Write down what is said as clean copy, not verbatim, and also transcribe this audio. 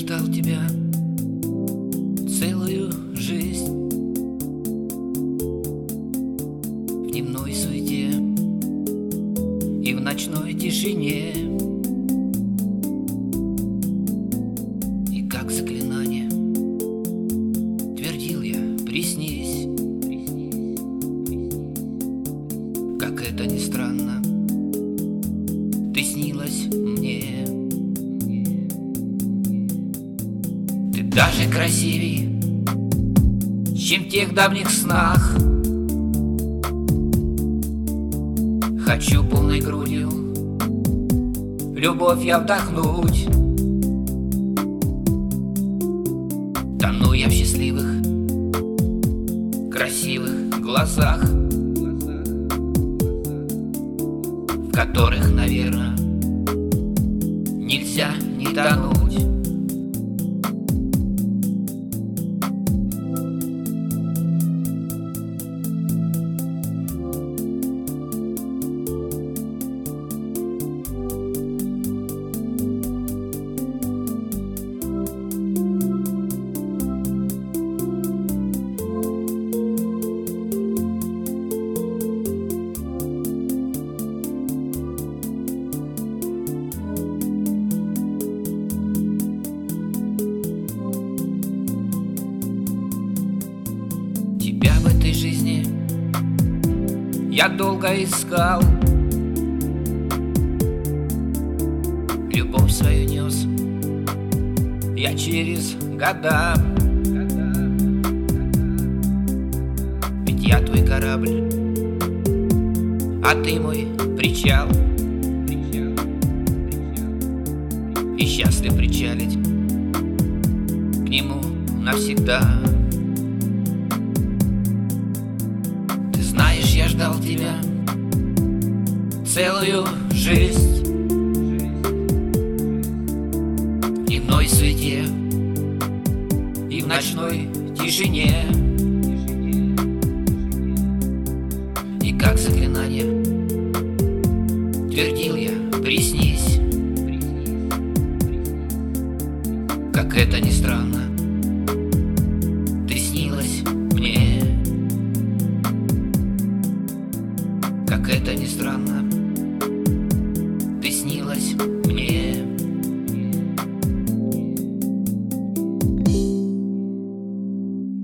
ждал тебя целую жизнь в дневной суете и в ночной тишине. И как заклинание твердил я: приснись. Как это ни странно, ты снилась мне. Ты даже красивей, чем в тех давних снах. Хочу полной грудью любовь я вдохнуть. Тону я в счастливых, красивых глазах, в которых, наверное, нельзя не тонуть. Тебя в этой жизни я долго искал, любовь свою нес я через года. Ведь я твой корабль, а ты мой причал, и счастлив причалить к нему навсегда. Знаешь, я ждал тебя целую жизнь в дневной суете и в ночной тишине. И как заклинание твердил я: приснись. Как это ни странно,